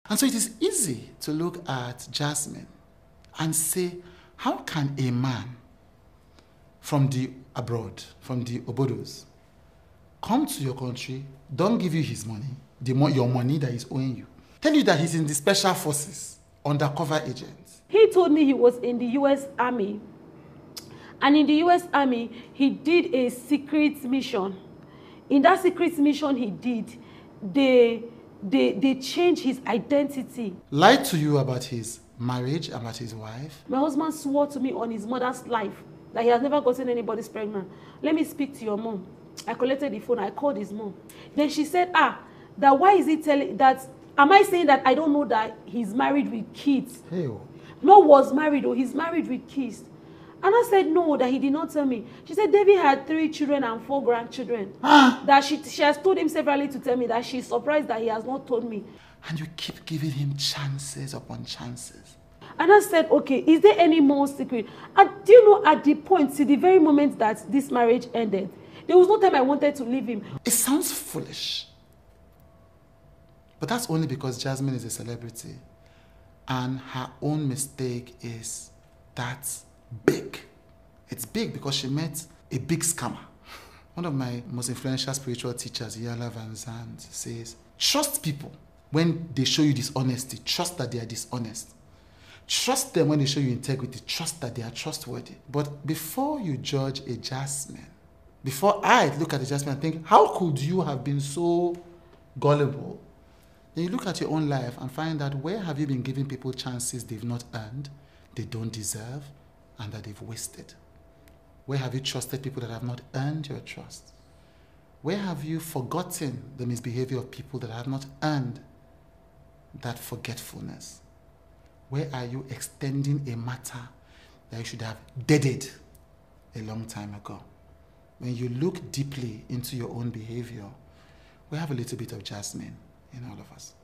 And so it is easy to look at Jasmine and say, how can a man from the abroad, from the Obodos, come to your country, don't give you his money, your money that he's owing you, tell you that he's in the special forces, undercover agents? He told me he was in the U.S. Army. And in the U.S. Army, he did a secret mission. In that secret mission he did, they changed his identity. Lied to you about his marriage, about his wife? My husband swore to me on his mother's life that he has never gotten anybody's pregnant. Let me speak to your mom. I collected the phone. I called his mom. Then she said, that why is he telling that? Am I saying that I don't know that he's married with kids? Hey. No, was married, or he's married with kids. And I said, no, that he did not tell me. She said, David had 3 children and 4 grandchildren. That she has told him severally to tell me that she's surprised that he has not told me. And you keep giving him chances upon chances. And I said, okay, is there any more secret? And do you know, at the point, to the very moment that this marriage ended, there was no time I wanted to leave him. It sounds foolish. But that's only because Jasmine is a celebrity. And her own mistake is that big. It's big because she met a big scammer. One of my most influential spiritual teachers, Iyanla Vanzant, says, trust people when they show you dishonesty. Trust that they are dishonest. Trust them when they show you integrity. Trust that they are trustworthy. But before you judge a Jasmine, before I look at a Jasmine and think, how could you have been so gullible? Then you look at your own life and find that where have you been giving people chances they've not earned, they don't deserve, and that they've wasted? Where have you trusted people that have not earned your trust? Where have you forgotten the misbehavior of people that have not earned that forgetfulness? Where are you extending a matter that you should have deaded a long time ago? When you look deeply into your own behavior, we have a little bit of Jasmine in all of us.